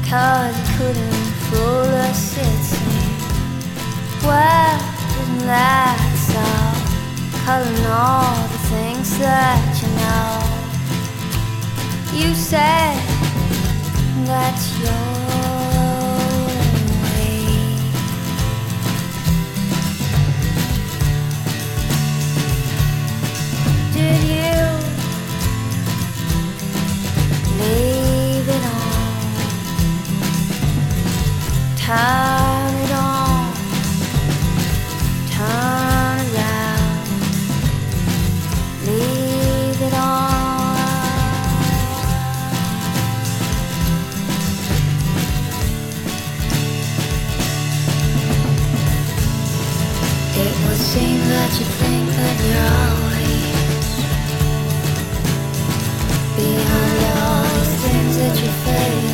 'cause you couldn't fool a city. Well, isn't that so? Calling all the things that you know. You said that's your way. Did you leave it on? Turn it on, turn around, leave it on. It would seem that you think that you're always behind all these things that you fail.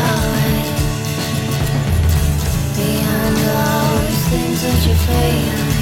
That you fail.